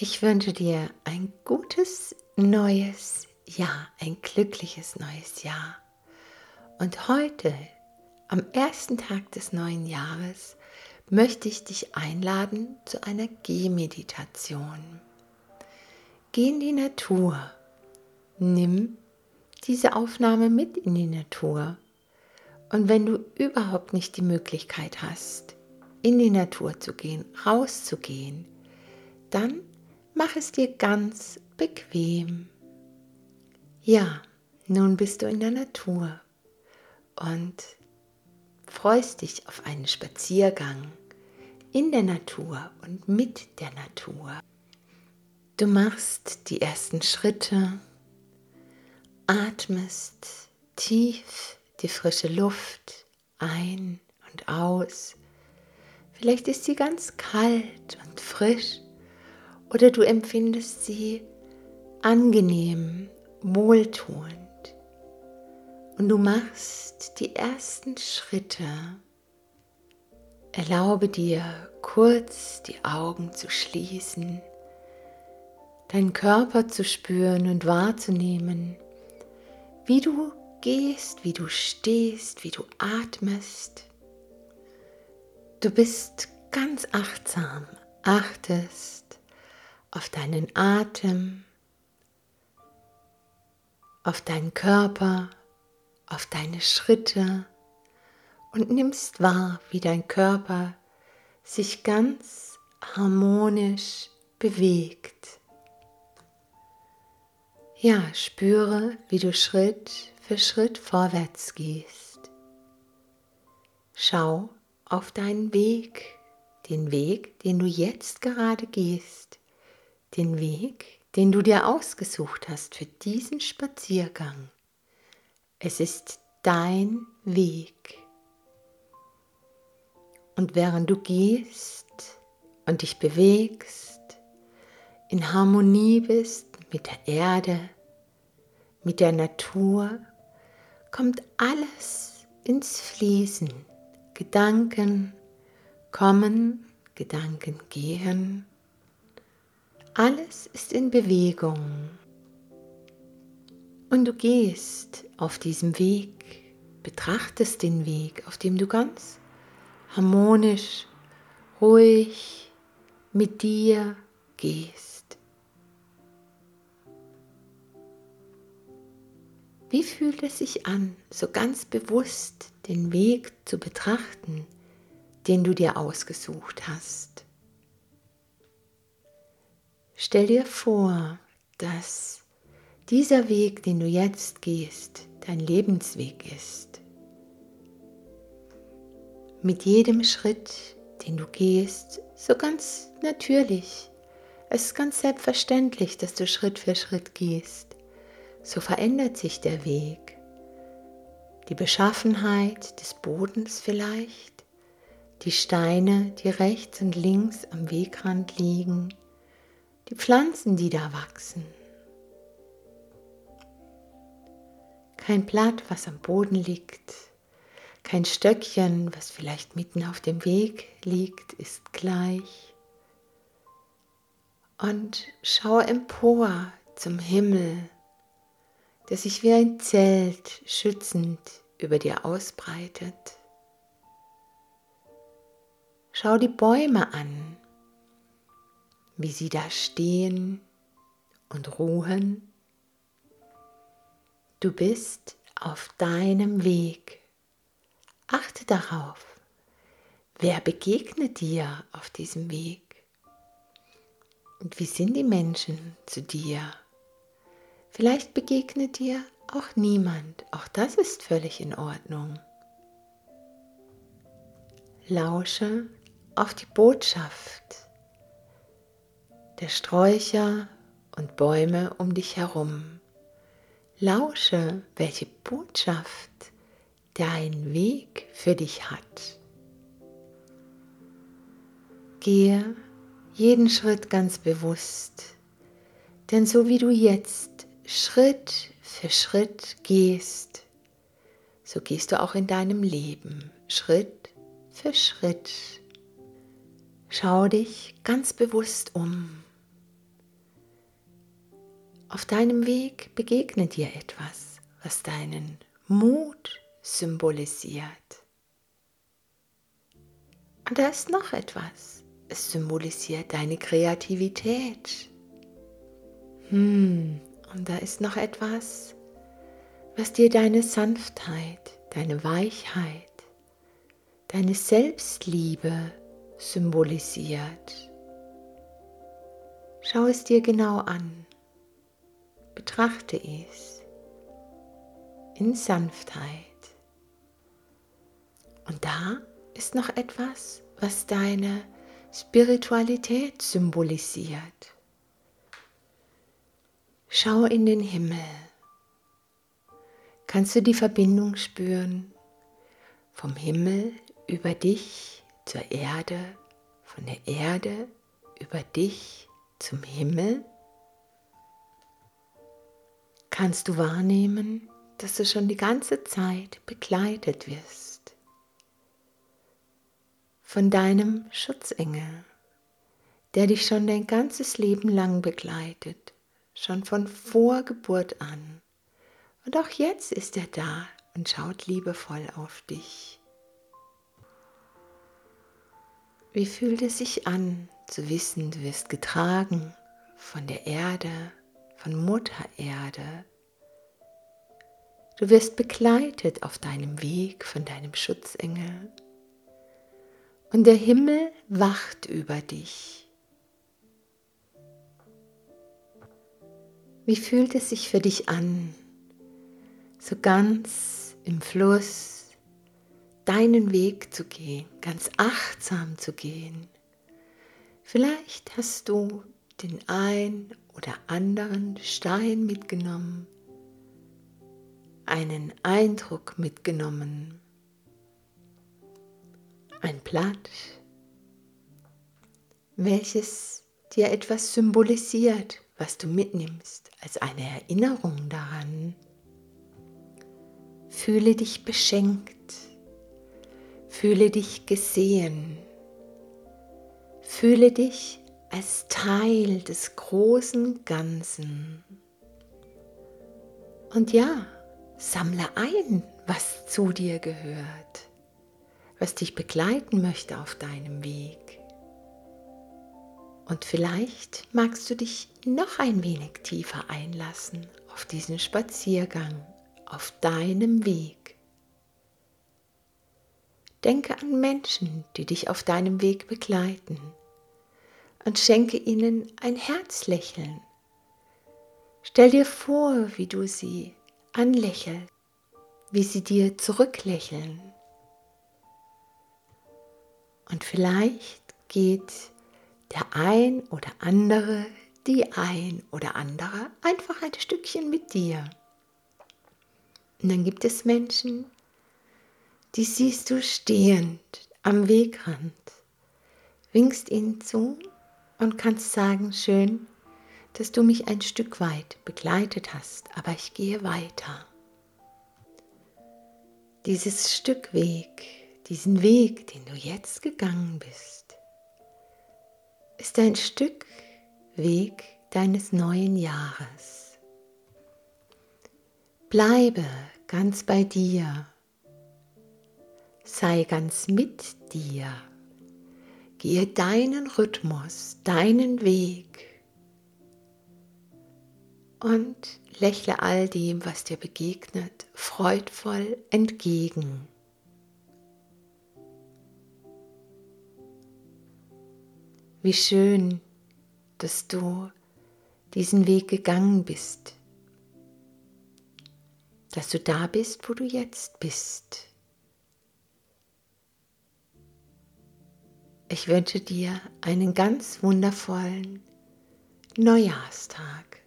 Ich wünsche dir ein gutes neues Jahr, ein glückliches neues Jahr. Und heute, am ersten Tag des neuen Jahres, möchte ich dich einladen zu einer Gehmeditation. Geh in die Natur. Nimm diese Aufnahme mit in die Natur. Und wenn du überhaupt nicht die Möglichkeit hast, in die Natur zu gehen, rauszugehen, dann mach es dir ganz bequem. Ja, nun bist du in der Natur und freust dich auf einen Spaziergang in der Natur und mit der Natur. Du machst die ersten Schritte, atmest tief die frische Luft ein und aus. Vielleicht ist sie ganz kalt und frisch oder du empfindest sie angenehm, wohltuend. Und du machst die ersten Schritte. Erlaube dir, kurz die Augen zu schließen, deinen Körper zu spüren und wahrzunehmen, wie du gehst, wie du stehst, wie du atmest. Du bist ganz achtsam, achtest auf deinen Atem, auf deinen Körper, auf deine Schritte und nimmst wahr, wie dein Körper sich ganz harmonisch bewegt. Ja, spüre, wie du Schritt für Schritt vorwärts gehst. Schau auf deinen Weg, den du jetzt gerade gehst, den Weg, den du dir ausgesucht hast für diesen Spaziergang. Es ist dein Weg. Und während du gehst und dich bewegst, in Harmonie bist mit der Erde, mit der Natur, kommt alles ins Fließen. Gedanken kommen, Gedanken gehen. Alles ist in Bewegung. Und du gehst auf diesem Weg, betrachtest den Weg, auf dem du ganz harmonisch, ruhig mit dir gehst. Wie fühlt es sich an, so ganz bewusst den Weg zu betrachten, den du dir ausgesucht hast? Stell dir vor, dass dieser Weg, den du jetzt gehst, dein Lebensweg ist. Mit jedem Schritt, den du gehst, so ganz natürlich. Es ist ganz selbstverständlich, dass du Schritt für Schritt gehst. So verändert sich der Weg. Die Beschaffenheit des Bodens vielleicht, die Steine, die rechts und links am Wegrand liegen, die Pflanzen, die da wachsen. Kein Blatt, was am Boden liegt, kein Stöckchen, was vielleicht mitten auf dem Weg liegt, ist gleich. Und schau empor zum Himmel, der sich wie ein Zelt schützend über dir ausbreitet. Schau die Bäume an, wie sie da stehen und ruhen. Du bist auf deinem Weg. Achte darauf, wer begegnet dir auf diesem Weg? Und wie sind die Menschen zu dir? Vielleicht begegnet dir auch niemand. Auch das ist völlig in Ordnung. Lausche auf die Botschaft der Sträucher und Bäume um dich herum. Lausche, welche Botschaft dein Weg für dich hat. Gehe jeden Schritt ganz bewusst, denn so wie du jetzt Schritt für Schritt gehst, so gehst du auch in deinem Leben Schritt für Schritt. Schau dich ganz bewusst um. Auf deinem Weg begegnet dir etwas, was deinen Mut symbolisiert. Und da ist noch etwas. Es symbolisiert deine Kreativität. Und da ist noch etwas, was dir deine Sanftheit, deine Weichheit, deine Selbstliebe symbolisiert. Schau es dir genau an. Betrachte es in Sanftheit. Und da ist noch etwas, was deine Spiritualität symbolisiert. Schau in den Himmel. Kannst du die Verbindung spüren vom Himmel über dich zur Erde, von der Erde über dich zum Himmel? Kannst du wahrnehmen, dass du schon die ganze Zeit begleitet wirst von deinem Schutzengel, der dich schon dein ganzes Leben lang begleitet, schon von Vorgeburt an. Und auch jetzt ist er da und schaut liebevoll auf dich. Wie fühlt es sich an, zu wissen, du wirst getragen von der Erde, von Mutter Erde. Du wirst begleitet auf deinem Weg von deinem Schutzengel. Und der Himmel wacht über dich. Wie fühlt es sich für dich an, so ganz im Fluss deinen Weg zu gehen, ganz achtsam zu gehen? Vielleicht hast du den ein oder anderen Stein mitgenommen, einen Eindruck mitgenommen, ein Blatt, welches dir etwas symbolisiert, was du mitnimmst als eine Erinnerung daran. Fühle dich beschenkt, fühle dich gesehen, fühle dich als Teil des großen Ganzen. Und ja, sammle ein, was zu dir gehört, was dich begleiten möchte auf deinem Weg. Und vielleicht magst du dich noch ein wenig tiefer einlassen auf diesen Spaziergang, auf deinem Weg. Denke an Menschen, die dich auf deinem Weg begleiten, und schenke ihnen ein Herzlächeln. Stell dir vor, wie du sie anlächelst, wie sie dir zurücklächeln. Und vielleicht geht der ein oder andere, die ein oder andere einfach ein Stückchen mit dir. Und dann gibt es Menschen, die siehst du stehend am Wegrand, winkst ihnen zu und kannst sagen, schön, dass du mich ein Stück weit begleitet hast, aber ich gehe weiter. Dieses Stück Weg, diesen Weg, den du jetzt gegangen bist, ist ein Stück Weg deines neuen Jahres. Bleibe ganz bei dir, sei ganz mit dir, gehe deinen Rhythmus, deinen Weg und lächle all dem, was dir begegnet, freudvoll entgegen. Wie schön, dass du diesen Weg gegangen bist, dass du da bist, wo du jetzt bist. Ich wünsche dir einen ganz wundervollen Neujahrstag.